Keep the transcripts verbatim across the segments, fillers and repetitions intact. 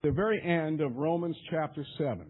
The very end of Romans chapter seven.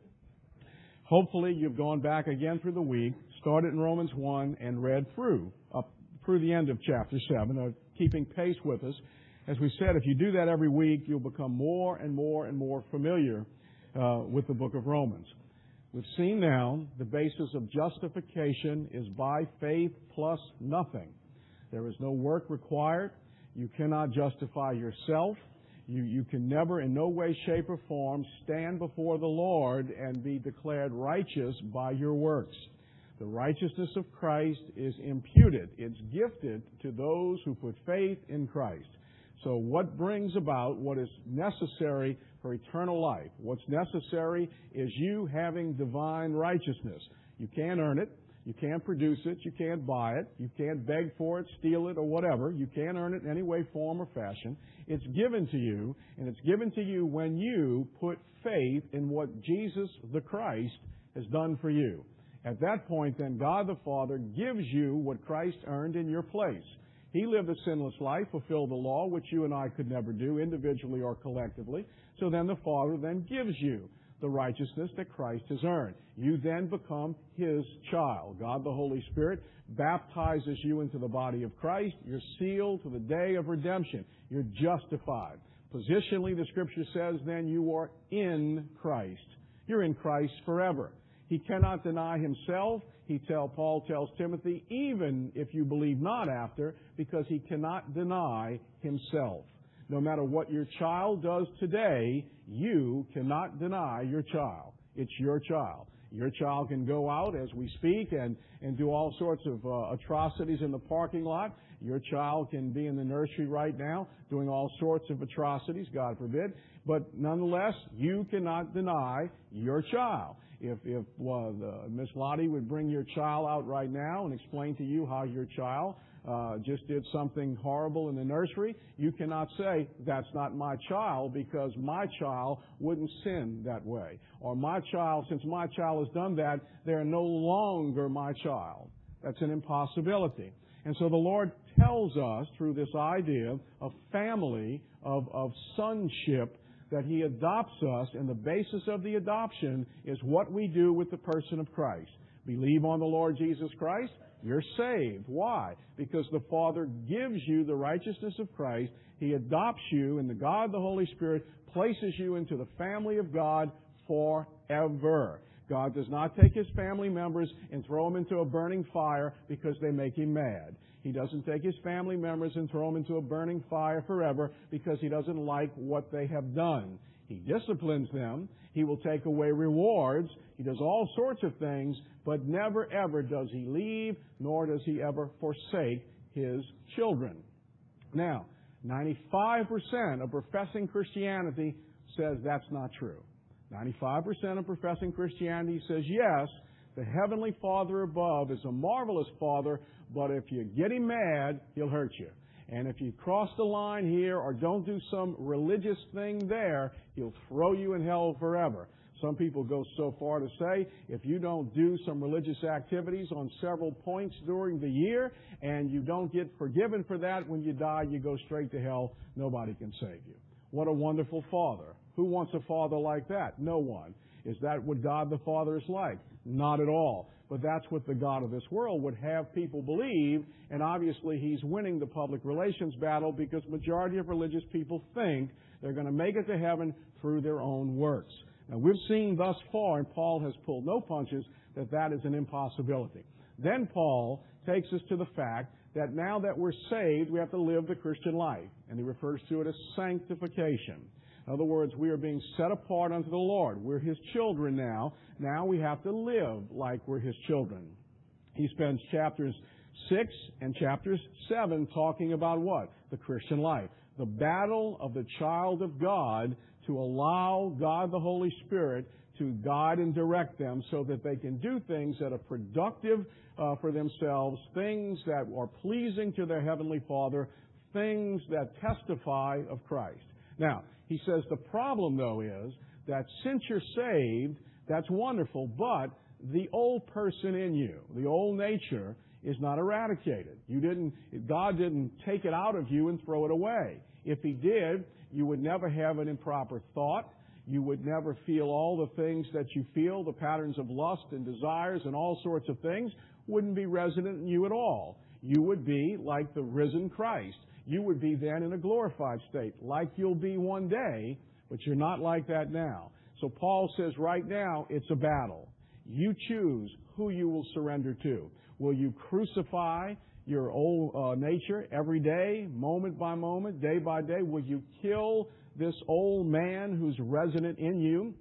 Hopefully you've gone back again through the week, started in Romans one, and read through, up through the end of chapter seven, uh, keeping pace with us. As we said, if you do that every week, you'll become more and more and more familiar uh, with the book of Romans. We've seen now the basis of justification is by faith plus nothing. There is no work required. You cannot justify yourself. You, you can never in no way, shape, or form stand before the Lord and be declared righteous by your works. The righteousness of Christ is imputed. It's gifted to those who put faith in Christ. So what brings about what is necessary for eternal life? What's necessary is you having divine righteousness. You can't earn it. You can't produce it. You can't buy it. You can't beg for it, steal it, or whatever. You can't earn it in any way, form, or fashion. It's given to you, and it's given to you when you put faith in what Jesus the Christ has done for you. At that point, then, God the Father gives you what Christ earned in your place. He lived a sinless life, fulfilled the law, which you and I could never do individually or collectively. So then the Father then gives you the righteousness that Christ has earned. You then become His child. God the Holy Spirit baptizes you into the body of Christ. You're sealed to the day of redemption. You're justified. Positionally, the Scripture says then you are in Christ. You're in Christ forever. He cannot deny Himself. He tell Paul tells Timothy, even if you believe not after, because He cannot deny Himself. No matter what your child does today, you cannot deny your child. It's your child. Your child can go out as we speak and, and do all sorts of uh, atrocities in the parking lot. Your child can be in the nursery right now doing all sorts of atrocities, God forbid. But nonetheless, you cannot deny your child. If, if uh, Miss Lottie would bring your child out right now and explain to you how your child uh, just did something horrible in the nursery, you cannot say, that's not my child, because my child wouldn't sin that way. Or my child, since my child has done that, they're no longer my child. That's an impossibility. And so the Lord tells us through this idea of family, of, of sonship, that He adopts us, and the basis of the adoption is what we do with the person of Christ. Believe on the Lord Jesus Christ, you're saved. Why? Because the Father gives you the righteousness of Christ. He adopts you, and the God, the Holy Spirit, places you into the family of God forever. God does not take His family members and throw them into a burning fire because they make Him mad. He doesn't take His family members and throw them into a burning fire forever because He doesn't like what they have done. He disciplines them. He will take away rewards. He does all sorts of things, but never ever does He leave, nor does He ever forsake His children. Now, ninety-five percent of professing Christianity says that's not true. ninety-five percent of professing Christianity says, yes, the Heavenly Father above is a marvelous Father, but if you get Him mad, He'll hurt you. And if you cross the line here or don't do some religious thing there, He'll throw you in hell forever. Some people go so far to say, if you don't do some religious activities on several points during the year and you don't get forgiven for that, when you die, you go straight to hell. Nobody can save you. What a wonderful Father. Who wants a Father like that? No one. Is that what God the Father is like? Not at all. But that's what the God of this world would have people believe, and obviously He's winning the public relations battle because majority of religious people think they're going to make it to heaven through their own works. Now, we've seen thus far, and Paul has pulled no punches, that that is an impossibility. Then Paul takes us to the fact that now that we're saved, we have to live the Christian life, and he refers to it as sanctification. In other words, we are being set apart unto the Lord. We're His children now. Now we have to live like we're His children. He spends chapters six and chapters seven talking about what? The Christian life. The battle of the child of God to allow God the Holy Spirit to guide and direct them so that they can do things that are productive uh, for themselves, things that are pleasing to their Heavenly Father, things that testify of Christ. Now, he says the problem, though, is that since you're saved, that's wonderful, but the old person in you, the old nature, is not eradicated. You didn't, God didn't take it out of you and throw it away. If He did, You would never have an improper thought. You would never feel all the things that you feel, the patterns of lust and desires and all sorts of things wouldn't be resident in you at all. You would be like the risen Christ. You would be then in a glorified state, like you'll be one day, but you're not like that now. So Paul says right now it's a battle. You choose who you will surrender to. Will you crucify your old uh, nature every day, moment by moment, day by day? Will you kill this old man who's resident in you,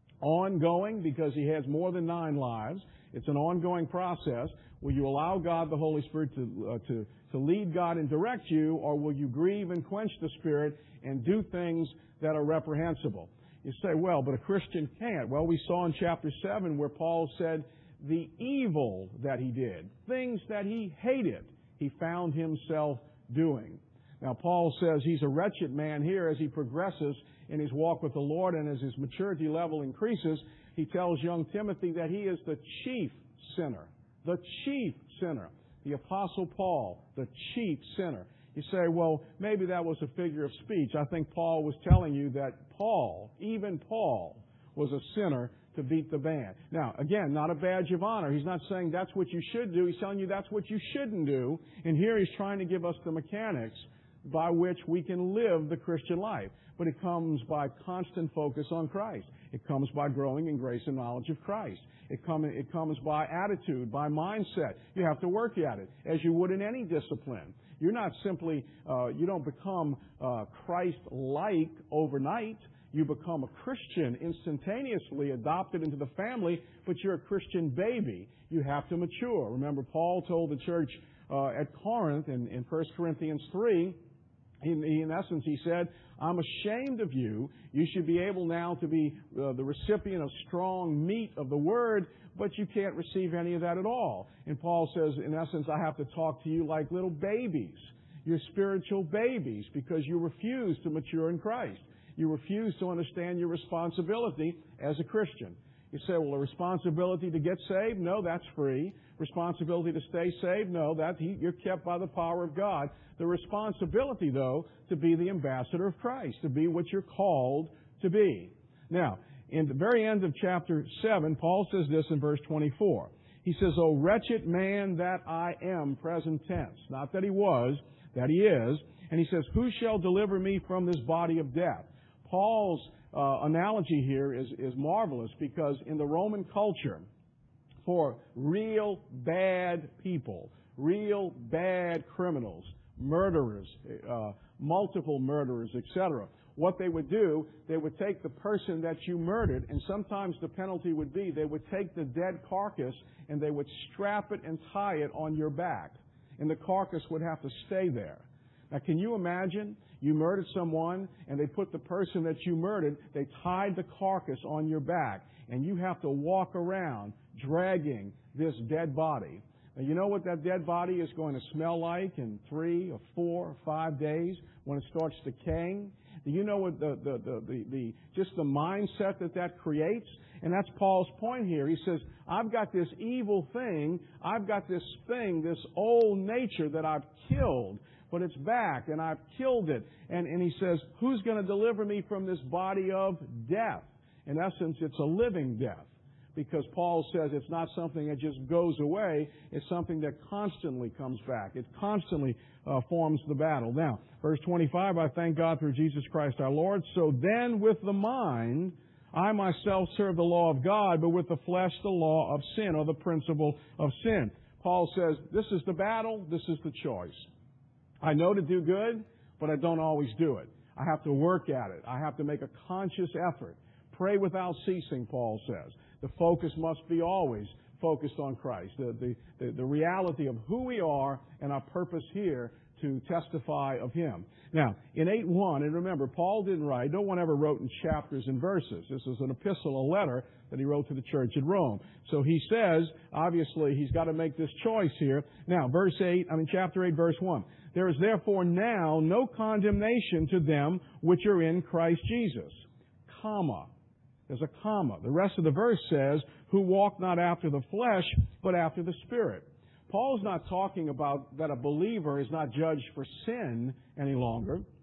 ongoing, because he has more than nine lives? It's an ongoing process. Will you allow God, the Holy Spirit, to uh, to to lead God and direct you, or will you grieve and quench the Spirit and do things that are reprehensible? You say, well, but a Christian can't. Well, we saw in chapter seven where Paul said the evil that he did, things that he hated, he found himself doing. Now, Paul says he's a wretched man here as he progresses in his walk with the Lord, and as his maturity level increases, he tells young Timothy that he is the chief sinner. The chief sinner. The Apostle Paul, the chief sinner. You say, well, maybe that was a figure of speech. I think Paul was telling you that Paul, even Paul, was a sinner to beat the band. Now, again, not a badge of honor. He's not saying that's what you should do. He's telling you that's what you shouldn't do. And here he's trying to give us the mechanics by which we can live the Christian life. But it comes by constant focus on Christ. It comes by growing in grace and knowledge of Christ. It, come, it comes by attitude, by mindset. You have to work at it, as you would in any discipline. You're not simply, uh, you don't become uh, Christ-like overnight. You become a Christian instantaneously, adopted into the family, but you're a Christian baby. You have to mature. Remember, Paul told the church uh, at Corinth in, in First Corinthians three, in, in essence, he said, I'm ashamed of you. You should be able now to be uh, the recipient of strong meat of the Word, but you can't receive any of that at all. And Paul says, in essence, I have to talk to you like little babies. You're spiritual babies because you refuse to mature in Christ. You refuse to understand your responsibility as a Christian. You say, well, a responsibility to get saved? No, that's free. Responsibility to stay saved? No, that you're kept by the power of God. The responsibility, though, to be the ambassador of Christ, to be what you're called to be. Now, in the very end of chapter seven, Paul says this in verse twenty-four. He says, O wretched man that I am, present tense. Not that he was, that he is. And he says, who shall deliver me from this body of death? Paul's uh, analogy here is, is marvelous, because in the Roman culture, for real bad people, real bad criminals, murderers, uh, multiple murderers, et cetera, what they would do, they would take the person that you murdered, and sometimes the penalty would be they would take the dead carcass and they would strap it and tie it on your back, and the carcass would have to stay there. Now, can you imagine? You murdered someone, and they put the person that you murdered, they tied the carcass on your back, and you have to walk around dragging this dead body. Now, you know what that dead body is going to smell like in three or four or five days when it starts decaying? Do you know what the, the, the, the, the just the mindset that that creates? And that's Paul's point here. He says, I've got this evil thing, I've got this thing, this old nature that I've killed, but it's back, and I've killed it. And, and he says, who's going to deliver me from this body of death? In essence, it's a living death, because Paul says it's not something that just goes away. It's something that constantly comes back. It constantly uh, forms the battle. Now, verse twenty-five, I thank God through Jesus Christ our Lord. So then with the mind, I myself serve the law of God, but with the flesh the law of sin, or the principle of sin. Paul says, this is the battle, this is the choice. I know to do good, but I don't always do it. I have to work at it. I have to make a conscious effort. Pray without ceasing, Paul says. The focus must be always focused on Christ. The, the, the, the reality of who we are and our purpose here to testify of Him. Now, in eight one, and remember, Paul didn't write, no one ever wrote in chapters and verses. This is an epistle, a letter that he wrote to the church at Rome. So he says, obviously, he's got to make this choice here. Now, verse eight, I mean, chapter eight, verse one. There is therefore now no condemnation to them which are in Christ Jesus. Comma. There's a comma. The rest of the verse says, who walk not after the flesh, but after the Spirit. Paul's not talking about that a believer is not judged for sin any longer.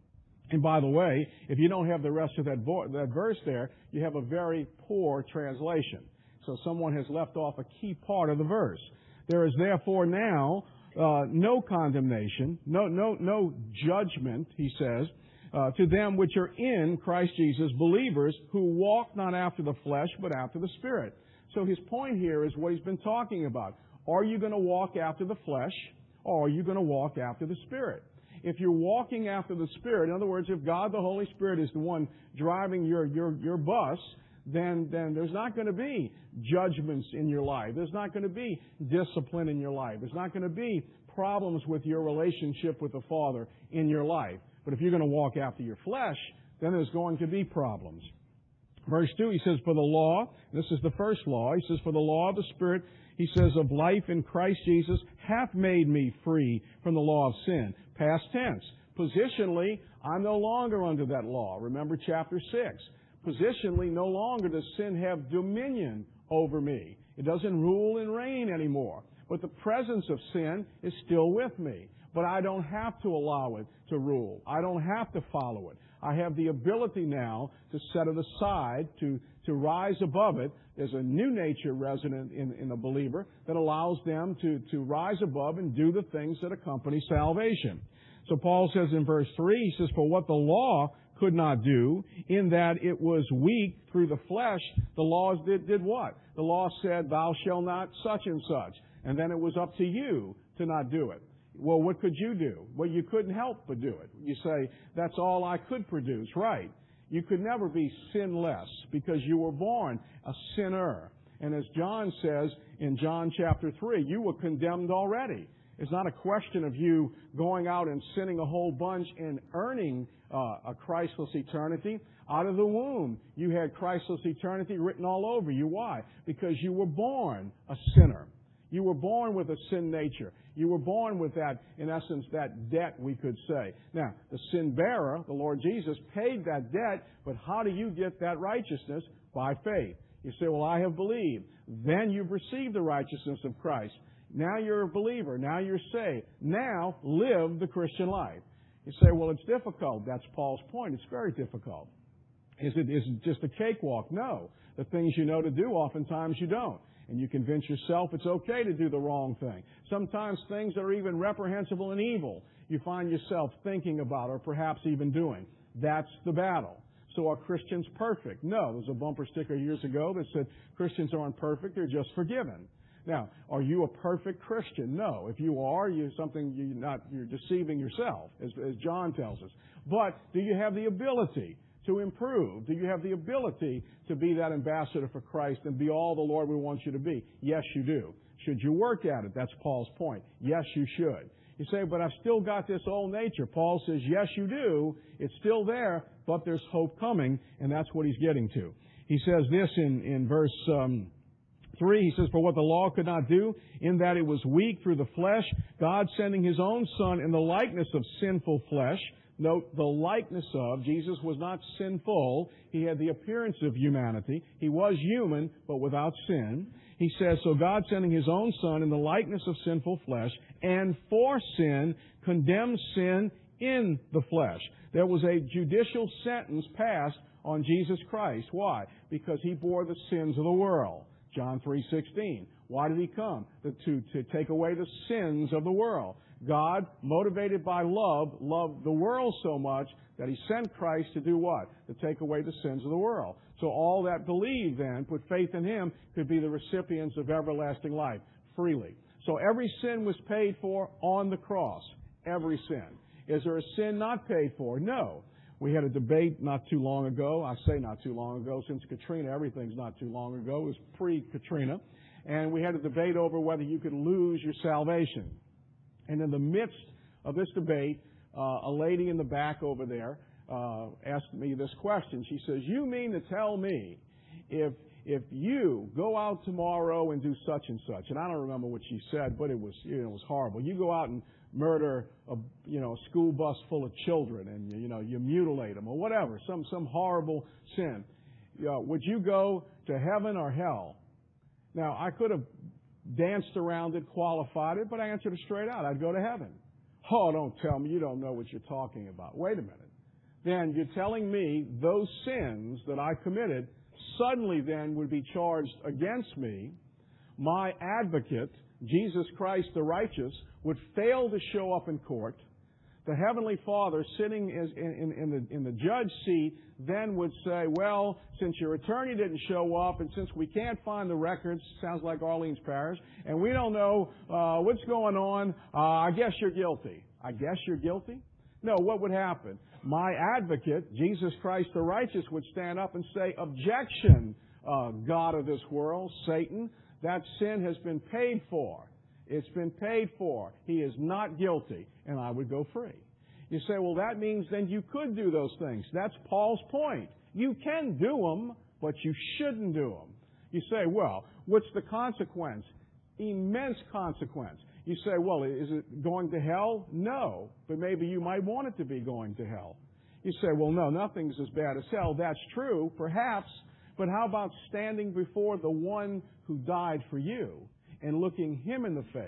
And by the way, if you don't have the rest of that, vo- that verse there, you have a very poor translation. So someone has left off a key part of the verse. There is therefore now uh, no condemnation, no no no judgment, he says, uh, to them which are in Christ Jesus, believers who walk not after the flesh but after the Spirit. So his point here is what he's been talking about. Are you going to walk after the flesh, or are you going to walk after the Spirit? If you're walking after the Spirit, in other words, if God the Holy Spirit is the one driving your your your bus, then then there's not going to be judgments in your life. There's not going to be discipline in your life. There's not going to be problems with your relationship with the Father in your life. But if you're going to walk after your flesh, then there's going to be problems. Verse two, he says, for the law, this is the first law, he says, for the law of the Spirit, he says, of life in Christ Jesus hath made me free from the law of sin. Past tense. Positionally, I'm no longer under that law. Remember chapter six. Positionally, no longer does sin have dominion over me. It doesn't rule and reign anymore. But the presence of sin is still with me. But I don't have to allow it to rule. I don't have to follow it. I have the ability now to set it aside, to, to rise above it. There's a new nature resident in, in a believer that allows them to, to rise above and do the things that accompany salvation. So Paul says in verse three, he says, for what the law could not do, in that it was weak through the flesh, the laws did, did what? The law said, thou shalt not such and such. And then it was up to you to not do it. Well, what could you do? Well, you couldn't help but do it. You say, that's all I could produce. Right. You could never be sinless because you were born a sinner. And as John says in John chapter three, you were condemned already. It's not a question of you going out and sinning a whole bunch and earning uh, a Christless eternity. Out of the womb, you had Christless eternity written all over you. Why? Because you were born a sinner. You were born with a sin nature. You were born with that, in essence, that debt, we could say. Now, the sin bearer, the Lord Jesus, paid that debt, but how do you get that righteousness? By faith. You say, well, I have believed. Then you've received the righteousness of Christ. Now you're a believer. Now you're saved. Now live the Christian life. You say, well, it's difficult. That's Paul's point. It's very difficult. Is it, is it just a cakewalk? No. The things you know to do, oftentimes you don't. And you convince yourself it's okay to do the wrong thing. Sometimes things that are even reprehensible and evil, you find yourself thinking about or perhaps even doing. That's the battle. So are Christians perfect? No. There was a bumper sticker years ago that said Christians aren't perfect, they're just forgiven. Now, are you a perfect Christian? No. If you are, you're something you're not, you're deceiving yourself, as, as John tells us. But do you have the ability to improve? Do you have the ability to be that ambassador for Christ and be all the Lord would want you to be? Yes, you do. Should you work at it? That's Paul's point. Yes, you should. You say, but I've still got this old nature. Paul says, yes, you do. It's still there, but there's hope coming, and that's what he's getting to. He says this in, in verse um, three. He says, for what the law could not do, in that it was weak through the flesh, God sending His own Son in the likeness of sinful flesh. Note, the likeness of. Jesus was not sinful. He had the appearance of humanity. He was human, but without sin. He says, so God sending His own Son in the likeness of sinful flesh, and for sin, condemned sin in the flesh. There was a judicial sentence passed on Jesus Christ. Why? Because He bore the sins of the world. John three sixteen. Why did He come? To, to take away the sins of the world. God, motivated by love, loved the world so much that He sent Christ to do what? To take away the sins of the world. So all that believe then, put faith in Him, could be the recipients of everlasting life freely. So every sin was paid for on the cross. Every sin. Is there a sin not paid for? No. We had a debate not too long ago. I say not too long ago. Since Katrina, everything's not too long ago. It was pre-Katrina. And we had a debate over whether you could lose your salvation. And in the midst of this debate, uh, a lady in the back over there uh, asked me this question. She says, you mean to tell me if if you go out tomorrow and do such and such, and I don't remember what she said, but it was, you know, it was horrible. You go out and murder a, you know, a school bus full of children and, you, you know, you mutilate them or whatever, some, some horrible sin. You know, would you go to heaven or hell? Now, I could have danced around it, qualified it, but I answered it straight out. I'd go to heaven. Oh, don't tell me you don't know what you're talking about. Wait a minute. then you're telling me those sins that I committed suddenly then would be charged against me. My advocate, Jesus Christ the righteous, would fail to show up in court. The Heavenly Father, sitting in, in, in, the, in the judge seat, then would say, well, since your attorney didn't show up, and since we can't find the records, sounds like Orleans Parish, and we don't know uh, what's going on, uh, I guess you're guilty. I guess you're guilty? No, what would happen? My advocate, Jesus Christ the righteous, would stand up and say, objection, uh, God of this world, Satan, that sin has been paid for. It's been paid for. He is not guilty, and I would go free. You say, well, that means then you could do those things. That's Paul's point. You can do them, but you shouldn't do them. You say, well, what's the consequence? Immense consequence. You say, well, is it going to hell? No, but maybe you might want it to be going to hell. You say, well, no, nothing's as bad as hell. That's true, perhaps, but how about standing before the one who died for you and looking him in the face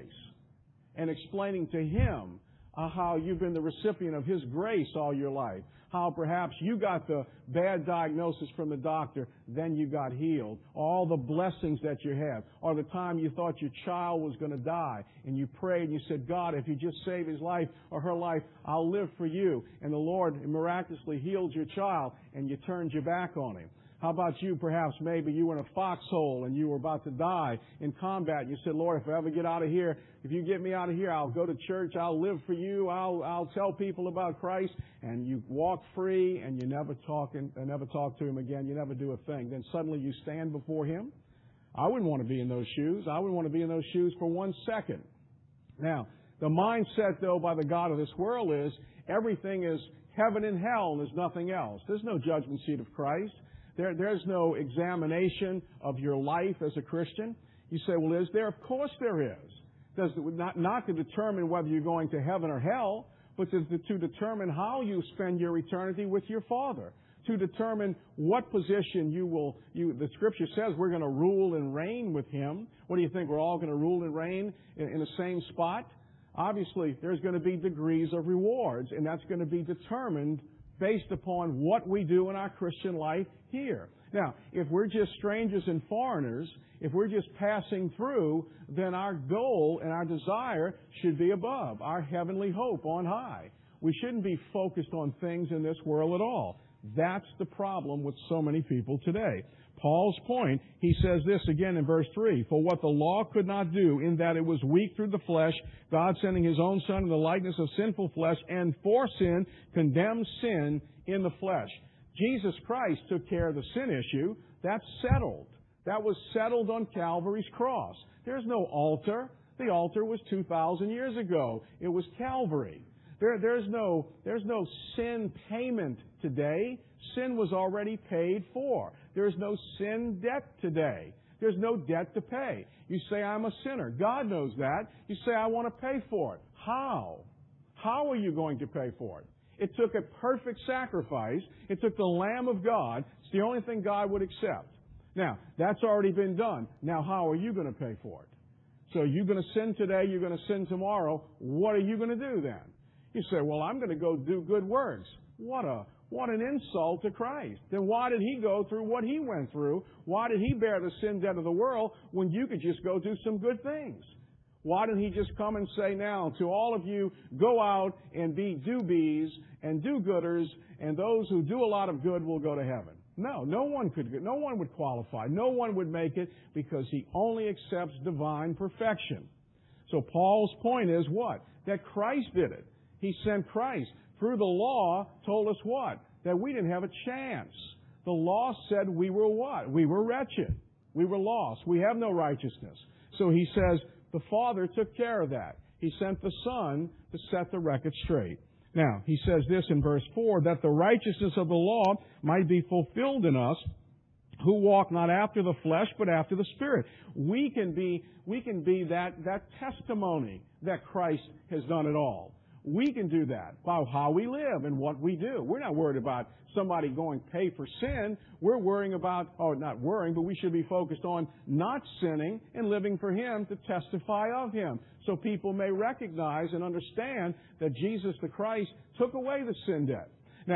and explaining to him uh, how you've been the recipient of his grace all your life, how perhaps you got the bad diagnosis from the doctor, then you got healed, all the blessings that you have, or the time you thought your child was going to die and you prayed and you said, God, if you just save his life or her life, I'll live for you. And the Lord miraculously healed your child and you turned your back on him. How about you, perhaps, maybe you were in a foxhole and you were about to die in combat. And you said, Lord, if I ever get out of here, if you get me out of here, I'll go to church, I'll live for you, I'll, I'll tell people about Christ. And you walk free and you never talk, and, and never talk to him again. You never do a thing. Then suddenly you stand before him. I wouldn't want to be in those shoes. I wouldn't want to be in those shoes for one second. Now, the mindset, though, by the God of this world is everything is heaven and hell and there's nothing else. There's no judgment seat of Christ. There, there's no examination of your life as a Christian. You say, well, is there? Of course there is. Does, not, not to determine whether you're going to heaven or hell, but to, to determine how you spend your eternity with your Father. To determine what position you will, you, the Scripture says we're going to rule and reign with Him. What do you think? We're all going to rule and reign in, in the same spot? Obviously, there's going to be degrees of rewards, and that's going to be determined based upon what we do in our Christian life here. Now, if we're just strangers and foreigners, if we're just passing through, then our goal and our desire should be above, our heavenly hope on high. We shouldn't be focused on things in this world at all. That's the problem with so many people today. Paul's point, he says this again in verse three, for what the law could not do in that it was weak through the flesh, God sending His own Son in the likeness of sinful flesh, and for sin, condemned sin in the flesh. Jesus Christ took care of the sin issue. That's settled. That was settled on Calvary's cross. There's no altar. The altar was two thousand years ago. It was Calvary. There, there's no, there's no sin payment today. Sin was already paid for. There's no sin debt today. There's no debt to pay. You say, I'm a sinner. God knows that. You say, I want to pay for it. How? How are you going to pay for it? It took a perfect sacrifice. It took the Lamb of God. It's the only thing God would accept. Now, that's already been done. Now, how are you going to pay for it? So you're going to sin today, you're going to sin tomorrow. What are you going to do then? You say, well, I'm going to go do good works. What a What an insult to Christ. Then why did He go through what He went through? Why did He bear the sin debt of the world when you could just go do some good things? Why didn't He just come and say now to all of you, go out and be do-bees and do-gooders, and those who do a lot of good will go to heaven? No, no one could, no one would qualify. No one would make it because He only accepts divine perfection. So Paul's point is what? That Christ did it. He sent Christ. Through the law, told us what? That we didn't have a chance. The law said we were what? We were wretched. We were lost. We have no righteousness. So He says the Father took care of that. He sent the Son to set the record straight. Now, He says this in verse four, that the righteousness of the law might be fulfilled in us, who walk not after the flesh, but after the Spirit. We can be, we can be that, that testimony that Christ has done it all. We can do that by how we live and what we do. We're not worried about somebody going to pay for sin. We're worrying about, or not worrying, but we should be focused on not sinning and living for Him to testify of Him. So people may recognize and understand that Jesus the Christ took away the sin debt. Now,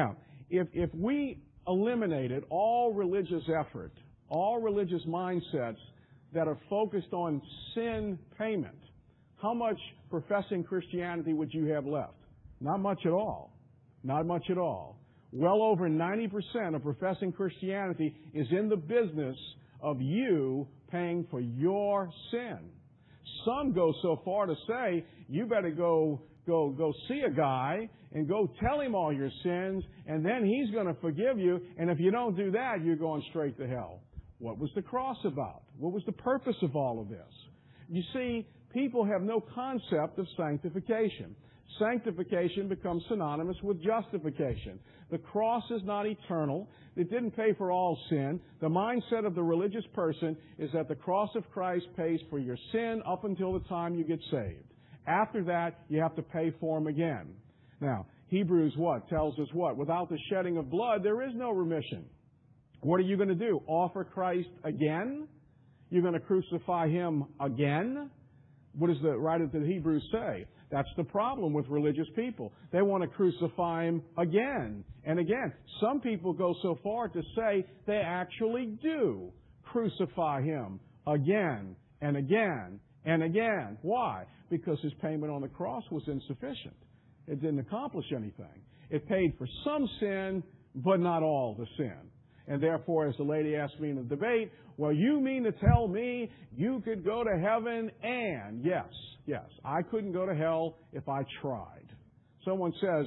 if, if we eliminated all religious effort, all religious mindsets that are focused on sin payment, how much professing Christianity would you have left? Not much at all. Not much at all. Well over ninety percent of professing Christianity is in the business of you paying for your sin. Some go so far to say, you better go go go see a guy and go tell him all your sins, and then he's going to forgive you, and if you don't do that, you're going straight to hell. What was the cross about? What was the purpose of all of this? You see, people have no concept of sanctification. Sanctification becomes synonymous with justification. The cross is not eternal. It didn't pay for all sin. The mindset of the religious person is that the cross of Christ pays for your sin up until the time you get saved. After that, you have to pay for them again. Now, Hebrews what? Tells us what? Without the shedding of blood, there is no remission. What are you going to do? Offer Christ again? You're going to crucify Him again? What does the writer of the Hebrews say? That's the problem with religious people. They want to crucify Him again and again. Some people go so far to say they actually do crucify Him again and again and again. Why? Because His payment on the cross was insufficient. It didn't accomplish anything. It paid for some sin, but not all the sin. And therefore, as the lady asked me in the debate, well, you mean to tell me you could go to heaven and, yes, yes, I couldn't go to hell if I tried. Someone says,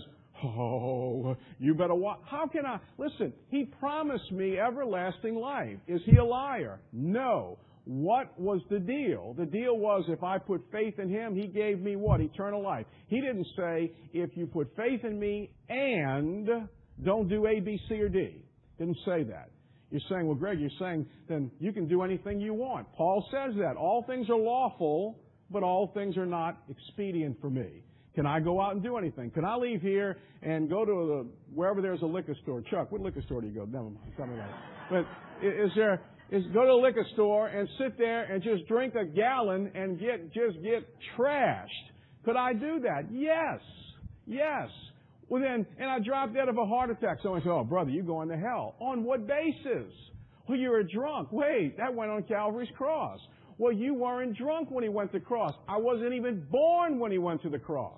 oh, you better watch. How can I? Listen, He promised me everlasting life. Is He a liar? No. What was the deal? The deal was if I put faith in Him, He gave me what? Eternal life. He didn't say, if you put faith in me and don't do A, B, C, or D. Didn't say that. You're saying, well, Greg, you're saying then you can do anything you want. Paul says that. All things are lawful, but all things are not expedient for me. Can I go out and do anything? Can I leave here and go to the, wherever there's a liquor store? Chuck, what liquor store do you go? Never mind. Something like that. But is there, is go to the liquor store and sit there and just drink a gallon and get, just get trashed. Could I do that? Yes. Yes. Well then, and I dropped dead of a heart attack. Someone said, oh, brother, you're going to hell. On what basis? Well, you were drunk. Wait, that went on Calvary's cross. Well, you weren't drunk when He went to the cross. I wasn't even born when He went to the cross.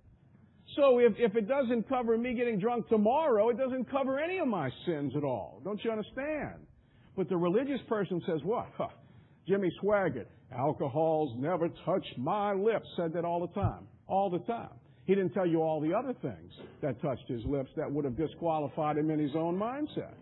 So if, if it doesn't cover me getting drunk tomorrow, it doesn't cover any of my sins at all. Don't you understand? But the religious person says what? Huh. Jimmy Swaggart, alcohol's never touched my lips, said that all the time. All the time. He didn't tell you all the other things that touched his lips that would have disqualified him in his own mindset.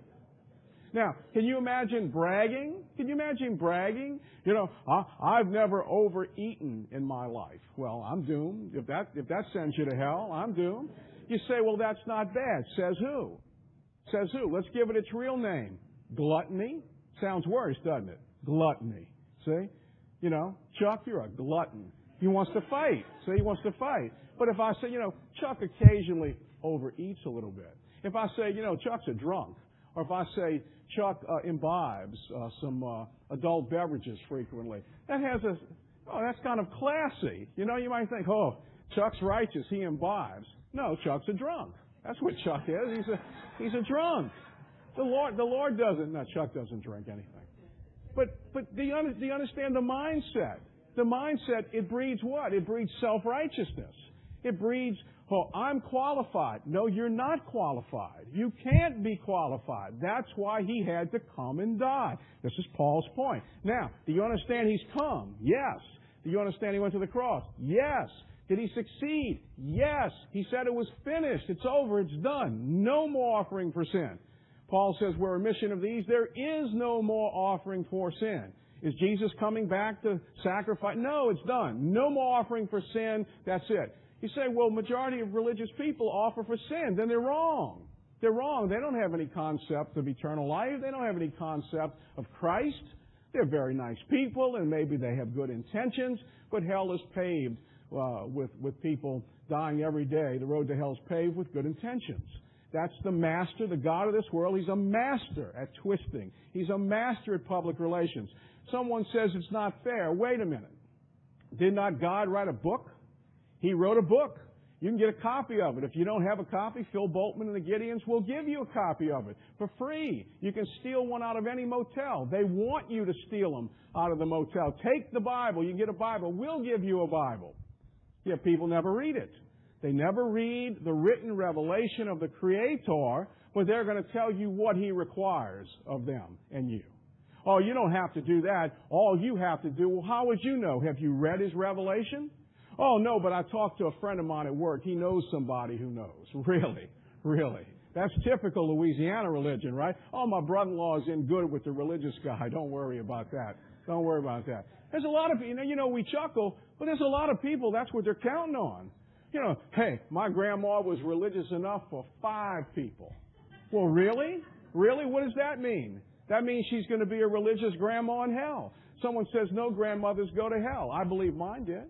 Now, can you imagine bragging? Can you imagine bragging? You know, I, I've never overeaten in my life. Well, I'm doomed. If that, if that sends you to hell, I'm doomed. You say, well, that's not bad. Says who? Says who? Let's give it its real name. Gluttony. Sounds worse, doesn't it? Gluttony. See? You know, Chuck, you're a glutton. He wants to fight. See, he wants to fight. But if I say, you know, Chuck occasionally overeats a little bit. If I say, you know, Chuck's a drunk. Or if I say, Chuck uh, imbibes uh, some uh, adult beverages frequently. That has a, oh, that's kind of classy. You know, you might think, oh, Chuck's righteous. He imbibes. No, Chuck's a drunk. That's what Chuck is. He's a, he's a drunk. The Lord, the Lord doesn't, no, Chuck doesn't drink anything. But, but do you, do you understand the mindset? The mindset, it breeds what? It breeds self-righteousness. It breeds, oh, I'm qualified. No, you're not qualified. You can't be qualified. That's why He had to come and die. This is Paul's point. Now, do you understand He's come? Yes. Do you understand He went to the cross? Yes. Did He succeed? Yes. He said it was finished. It's over. It's done. No more offering for sin. Paul says, where remission of these, there is no more offering for sin. Is Jesus coming back to sacrifice? No, it's done. No more offering for sin. That's it. You say, well, majority of religious people offer for sin. Then they're wrong. They're wrong. They don't have any concept of eternal life. They don't have any concept of Christ. They're very nice people, and maybe they have good intentions, but hell is paved uh, with, with people dying every day. The road to hell is paved with good intentions. That's the master, the God of this world. He's a master at twisting. He's a master at public relations. Someone says it's not fair. Wait a minute. Did not God write a book? He wrote a book. You can get a copy of it. If you don't have a copy, Phil Boltman and the Gideons will give you a copy of it for free. You can steal one out of any motel. They want you to steal them out of the motel. Take the Bible. You can get a Bible. We'll give you a Bible. Yet people never read it. They never read the written revelation of the Creator, but they're going to tell you what He requires of them and you. Oh, you don't have to do that. All you have to do, well, how would you know? Have you read His revelation? Oh, no, but I talked to a friend of mine at work. He knows somebody who knows. Really? Really? That's typical Louisiana religion, right? Oh, my brother-in-law is in good with the religious guy. Don't worry about that. Don't worry about that. There's a lot of, you know, you know, we chuckle, but there's a lot of people, that's what they're counting on. You know, hey, my grandma was religious enough for five people. Well, really? Really? What does that mean? That means she's going to be a religious grandma in hell. Someone says no grandmothers go to hell. I believe mine did.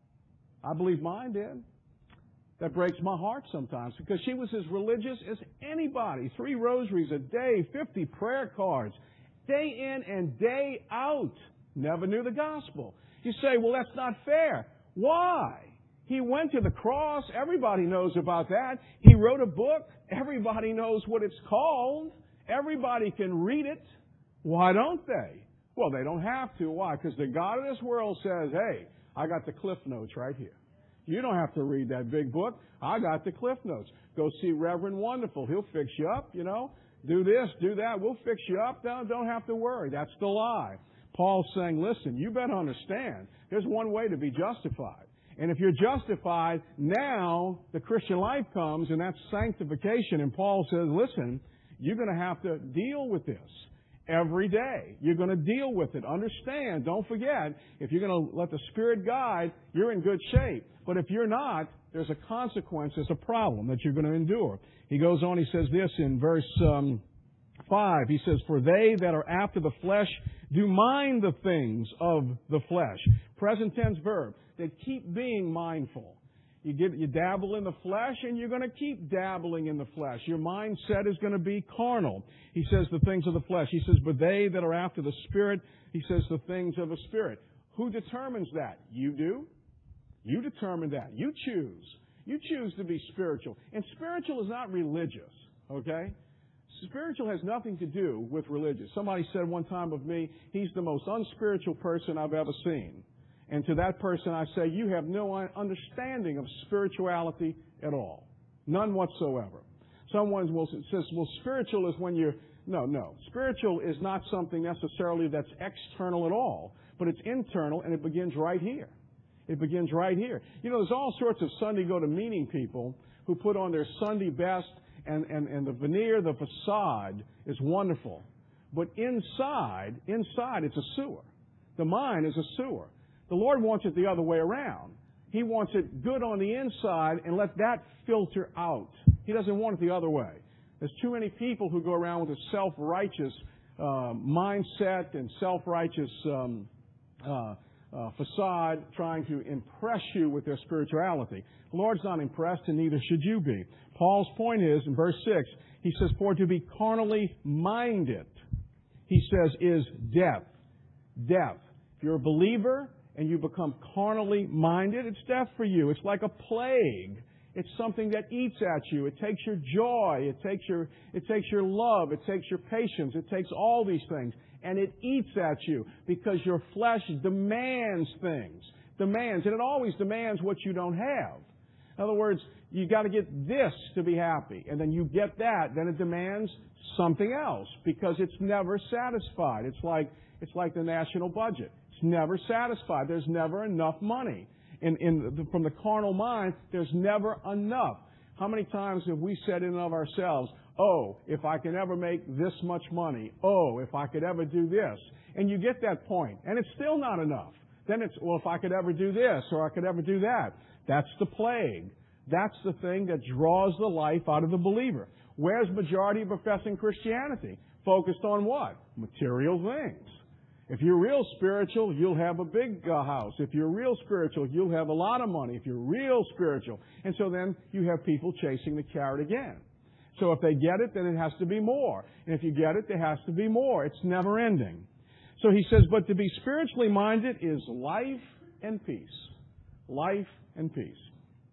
I believe mine did. That breaks my heart sometimes because she was as religious as anybody. Three rosaries a day, fifty prayer cards, day in and day out. Never knew the gospel. You say, well, that's not fair. Why? He went to the cross. Everybody knows about that. He wrote a book. Everybody knows what it's called. Everybody can read it. Why don't they? Well, they don't have to. Why? Because the God of this world says, hey, I got the Cliff Notes right here. You don't have to read that big book. I got the Cliff Notes. Go see Reverend Wonderful. He'll fix you up, you know. Do this, do that. We'll fix you up. Don't, don't have to worry. That's the lie. Paul's saying, listen, you better understand. There's one way to be justified. And if you're justified, now the Christian life comes, and that's sanctification. And Paul says, listen, you're going to have to deal with this every day. You're going to deal with it. Understand, don't forget, if you're going to let the Spirit guide, you're in good shape. But if you're not, there's a consequence, there's a problem that you're going to endure. He goes on, he says this in verse um, five. He says, for they that are after the flesh do mind the things of the flesh. Present tense verb. They keep being mindful. You get, you dabble in the flesh, and you're going to keep dabbling in the flesh. Your mindset is going to be carnal. He says the things of the flesh. He says, but they that are after the Spirit, he says the things of the Spirit. Who determines that? You do. You determine that. You choose. You choose to be spiritual. And spiritual is not religious, okay? Spiritual has nothing to do with religious. Somebody said one time of me, he's the most unspiritual person I've ever seen. And to that person I say, you have no understanding of spirituality at all. None whatsoever. Someone will says, well, spiritual is when you're... No, no. Spiritual is not something necessarily that's external at all, but it's internal, and it begins right here. It begins right here. You know, there's all sorts of Sunday go-to-meeting people who put on their Sunday best, and, and, and the veneer, the facade is wonderful. But inside, inside it's a sewer. The mind is a sewer. The Lord wants it the other way around. He wants it good on the inside and let that filter out. He doesn't want it the other way. There's too many people who go around with a self-righteous uh, mindset and self-righteous um, uh, uh, facade trying to impress you with their spirituality. The Lord's not impressed, and neither should you be. Paul's point is, in verse six, he says, for to be carnally minded, he says, is death. Death. If you're a believer and you become carnally minded, it's death for you. It's like a plague. It's something that eats at you. It takes your joy. It takes your, it takes your love. It takes your patience. It takes all these things. And it eats at you because your flesh demands things. Demands. And it always demands what you don't have. In other words, you got to get this to be happy. And then you get that. Then it demands something else because it's never satisfied. It's like, it's like the national budget. It's never satisfied. There's never enough money. In, in the, from the carnal mind, there's never enough. How many times have we said in and of ourselves, oh, if I can ever make this much money, oh, if I could ever do this. And you get that point, and it's still not enough. Then it's, well, if I could ever do this, or I could ever do that. That's the plague. That's the thing that draws the life out of the believer. Where's majority of professing Christianity? Focused on what? Material things. If you're real spiritual, you'll have a big uh, house. If you're real spiritual, you'll have a lot of money. If you're real spiritual. And so then you have people chasing the carrot again. So if they get it, then it has to be more. And if you get it, there has to be more. It's never ending. So he says, but to be spiritually minded is life and peace. Life and peace.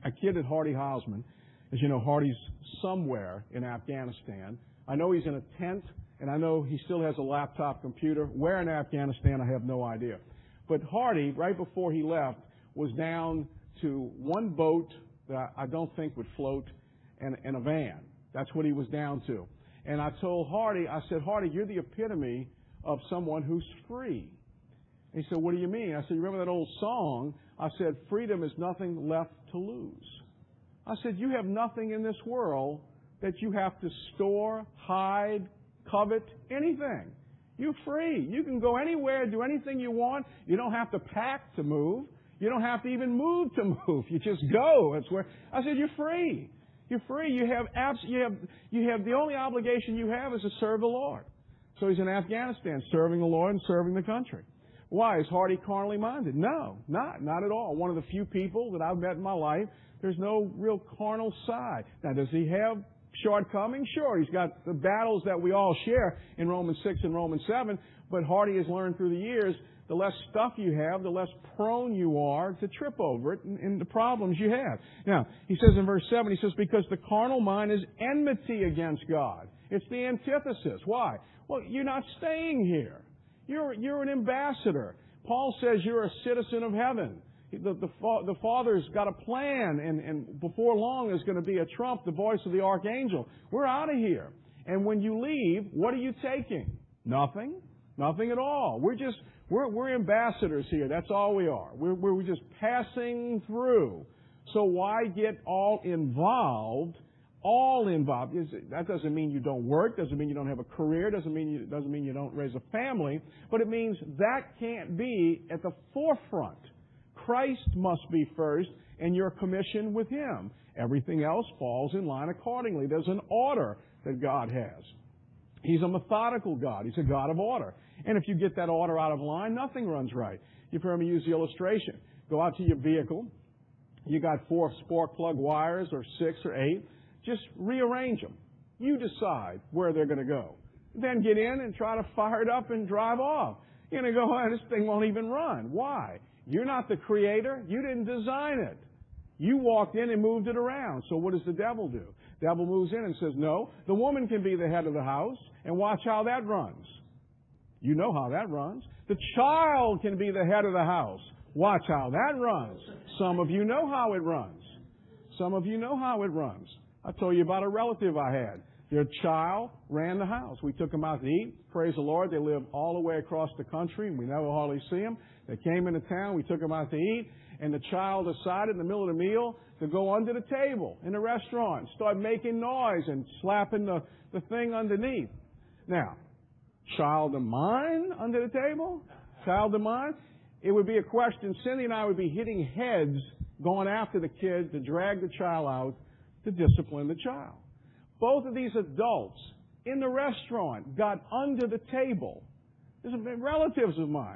I kidded Hardy Hausman. As you know, Hardy's somewhere in Afghanistan. I know he's in a tent, and I know he still has a laptop computer. Where in Afghanistan, I have no idea. But Hardy, right before he left, was down to one boat that I don't think would float and, and a van. That's what he was down to. And I told Hardy, I said, Hardy, you're the epitome of someone who's free. And he said, what do you mean? I said, you remember that old song? I said, freedom is nothing left to lose. I said, you have nothing in this world that you have to store, hide, covet, anything. You're free. You can go anywhere, do anything you want. You don't have to pack to move. You don't have to even move to move. You just go. That's where I said, you're free. You're free. You have abs- you have you have the only obligation you have is to serve the Lord. So he's in Afghanistan serving the Lord and serving the country. Why? Is Hardy carnally minded? No, not not at all. One of the few people that I've met in my life, there's no real carnal side. Now, does he have shortcomings? Sure. He's got the battles that we all share in Romans six and Romans seven, but Hardy has learned through the years, the less stuff you have, the less prone you are to trip over it and, and the problems you have. Now, he says in verse seven, he says, because the carnal mind is enmity against God. It's the antithesis. Why? Well, you're not staying here. You're, you're an ambassador. Paul says you're a citizen of heaven. The, the, the Father's got a plan, and, and before long there's going to be a trump, the voice of the archangel. We're out of here. And when you leave, what are you taking? Nothing. Nothing at all. We're just, we're, we're ambassadors here. That's all we are. We're, we're just passing through. So why get all involved? All involved. That doesn't mean you don't work, doesn't mean you don't have a career, doesn't mean you, doesn't mean you don't raise a family, but it means that can't be at the forefront. Christ must be first, and your commission with Him. Everything else falls in line accordingly. There's an order that God has. He's a methodical God. He's a God of order. And if you get that order out of line, nothing runs right. You've heard me use the illustration. Go out to your vehicle. You got four spark plug wires or six or eight. Just rearrange them. You decide where they're going to go. Then get in and try to fire it up and drive off. You're going to go, oh, this thing won't even run. Why? You're not the creator. You didn't design it. You walked in and moved it around. So what does the devil do? The devil moves in and says, no, the woman can be the head of the house, and watch how that runs. You know how that runs. The child can be the head of the house. Watch how that runs. Some of you know how it runs. Some of you know how it runs. I told you about a relative I had. Their child ran the house. We took them out to eat. Praise the Lord. They live all the way across the country, and we never hardly see them. They came into town. We took them out to eat, and the child decided in the middle of the meal to go under the table in the restaurant and start making noise and slapping the, the thing underneath. Now, child of mine under the table? Child of mine? It would be a question. Cindy and I would be hitting heads going after the kid to drag the child out to discipline the child. Both of these adults in the restaurant got under the table. These are relatives of mine.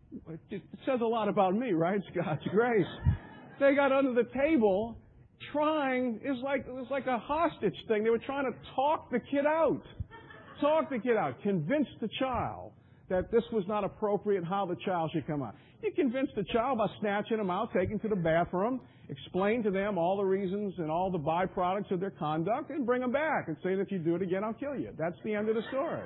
It says a lot about me, right? It's God's grace. They got under the table trying, it's like, it was like a hostage thing. They were trying to talk the kid out. Talk the kid out. Convince the child that this was not appropriate, how the child should come out. You convince the child by snatching them out, taking them to the bathroom, explain to them all the reasons and all the byproducts of their conduct, and bring them back and say, if you do it again, I'll kill you. That's the end of the story.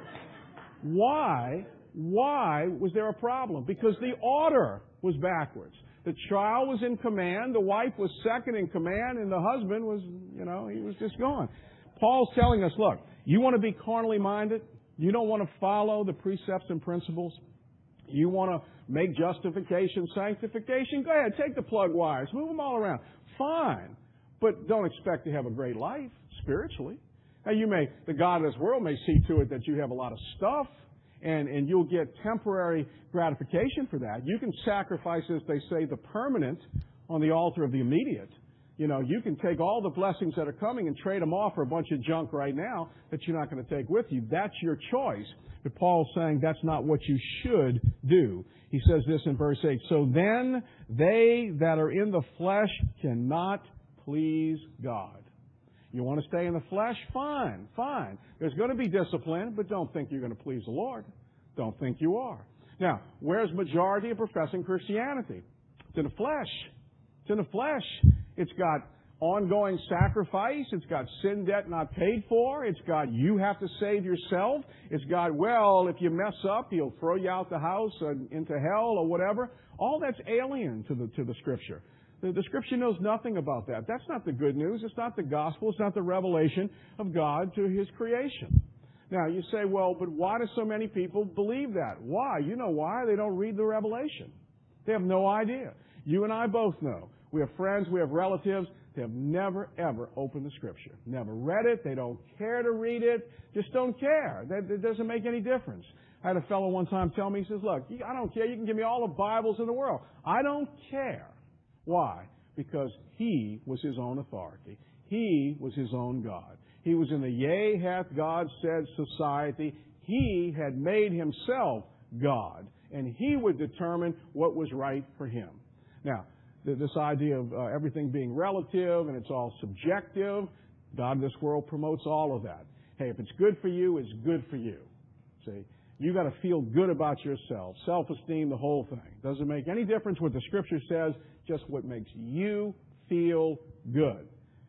Why? Why was there a problem? Because the order was backwards. The child was in command, the wife was second in command, and the husband was, you know, he was just gone. Paul's telling us, look, you want to be carnally minded? You don't want to follow the precepts and principles? You want to make justification, sanctification? Go ahead, take the plug wires, move them all around. Fine. But don't expect to have a great life spiritually. Now you may, the God of this world may see to it that you have a lot of stuff, and, and you'll get temporary gratification for that. You can sacrifice, as they say, the permanent on the altar of the immediate. You know, you can take all the blessings that are coming and trade them off for a bunch of junk right now that you're not going to take with you. That's your choice. But Paul's saying that's not what you should do. He says this in verse eight. So then they that are in the flesh cannot please God. You want to stay in the flesh? Fine, fine. There's going to be discipline, but don't think you're going to please the Lord. Don't think you are. Now, where's majority of professing Christianity? It's in the flesh. It's in the flesh. It's got ongoing sacrifice. It's got sin debt not paid for. It's got you have to save yourself. It's got, well, if you mess up, He'll throw you out the house and into hell or whatever. All that's alien to the to the Scripture. The, the Scripture knows nothing about that. That's not the good news. It's not the gospel. It's not the revelation of God to His creation. Now, you say, well, but why do so many people believe that? Why? You know why. They don't read the revelation. They have no idea. You and I both know. We have friends, we have relatives. They have never, ever opened the Scripture. Never read it. They don't care to read it. Just don't care. That, it doesn't make any difference. I had a fellow one time tell me, he says, look, I don't care. You can give me all the Bibles in the world. I don't care. Why? Because He was His own authority. He was His own God. He was in the yea hath God said society. He had made Himself God, and He would determine what was right for Him. Now, this idea of uh, everything being relative and it's all subjective, God in this world promotes all of that. Hey, if it's good for you, it's good for you. See, you got to feel good about yourself, self-esteem, the whole thing. Doesn't make any difference what the Scripture says, just what makes you feel good.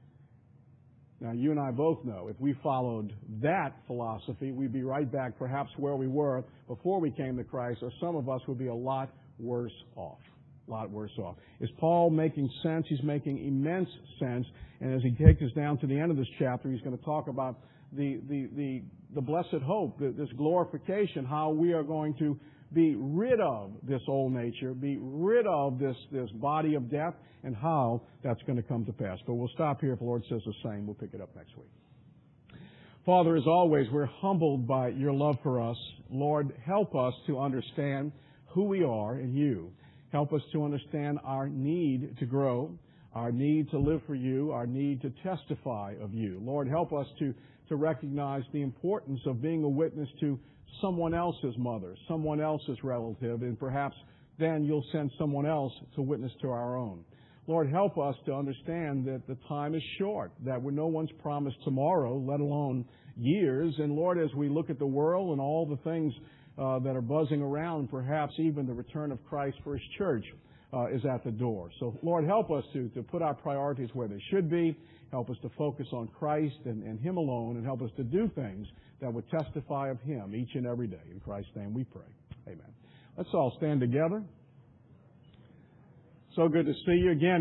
Now, you and I both know if we followed that philosophy, we'd be right back perhaps where we were before we came to Christ, or some of us would be a lot worse off. A lot worse off. Is Paul making sense? He's making immense sense. And as he takes us down to the end of this chapter, he's going to talk about the, the, the, the blessed hope, the, this glorification, how we are going to be rid of this old nature, be rid of this, this body of death, and how that's going to come to pass. But we'll stop here. If the Lord says the same, we'll pick it up next week. Father, as always, we're humbled by your love for us. Lord, help us to understand who we are in you. Help us to understand our need to grow, our need to live for you, our need to testify of you. Lord, help us to, to recognize the importance of being a witness to someone else's mother, someone else's relative, and perhaps then you'll send someone else to witness to our own. Lord, help us to understand that the time is short, that we're no one's promised tomorrow, let alone years. And Lord, as we look at the world and all the things Uh, that are buzzing around, perhaps even the return of Christ for His church uh, is at the door. So, Lord, help us to, to put our priorities where they should be. Help us to focus on Christ and, and Him alone, and help us to do things that would testify of Him each and every day. In Christ's name we pray. Amen. Let's all stand together. So good to see you again.